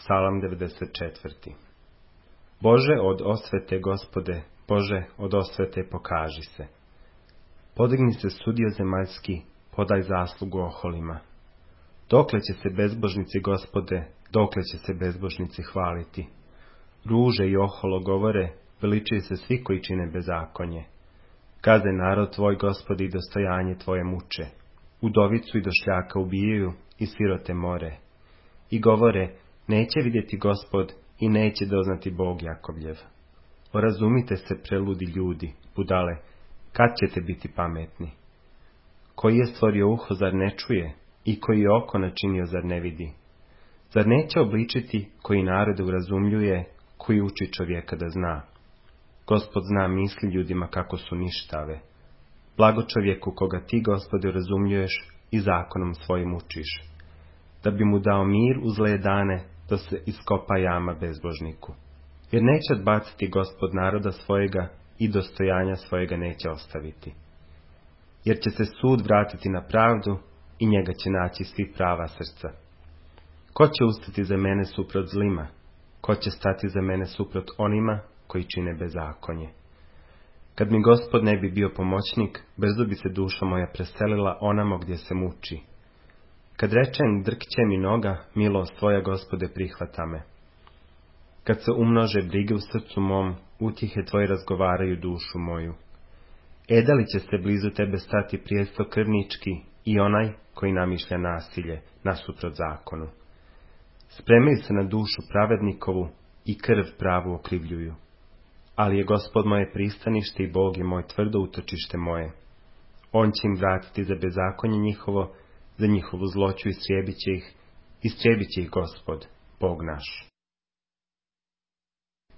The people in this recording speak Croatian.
Psalam 94. Bože od osvete, Gospode, Bože od osvete pokaži se. Podigni se sudio zemaljski, podaj zaslugu oholima. Dokle će se bezbožnici, Gospode, dokle će se bezbožnici hvaliti? Ruže i oholo govore, veličaju se svi koji čine bezakonje. Gaze narod tvoj, Gospode, i dostojanje tvoje muče. Udovicu i došljaka ubijaju i sirote more. I govore, neće vidjeti Gospod i neće doznati Bog Jakovljev. Orazumite se, preludi ljudi, budale, kad ćete biti pametni? Koji je stvorio uho, zar ne čuje? I koji je oko načinio, zar ne vidi? Zar neće obličiti koji narode urazumljuje, koji uči čovjeka da zna? Gospod zna misli ljudima kako su ništave. Blago čovjeku koga ti, Gospode, urazumljuješ i zakonom svojim učiš, da bi mu dao mir u zle dane, da se iskopa jama bezbožniku. Jer neće odbaciti Gospod naroda svojega i dostojanja svojega neće ostaviti. Jer će se sud vratiti na pravdu i njega će naći svi prava srca. Ko će ustati za mene suprot zlima? Ko će stati za mene suprot onima koji čine bezakonje? Kad mi Gospod ne bi bio pomoćnik, brzo bi se duša moja preselila onamo gdje se muči. Kad rečem drkće mi noga, milost tvoja, Gospode, prihvata me. Kad se umnože brige u srcu mom, utjehe tvoje razgovaraju dušu moju. Da li će se blizu tebe stati prijesto krvnički i onaj koji namišlja nasilje nasuprot zakonu? Spremaju se na dušu pravednikovu i krv pravu okrivljuju. Ali je Gospod moje pristanište i Bog je moj tvrdo utočište moje. On će im vratiti za bezakonje njihovo, za njihovu zloću istrijebit će ih Gospod, Bog naš.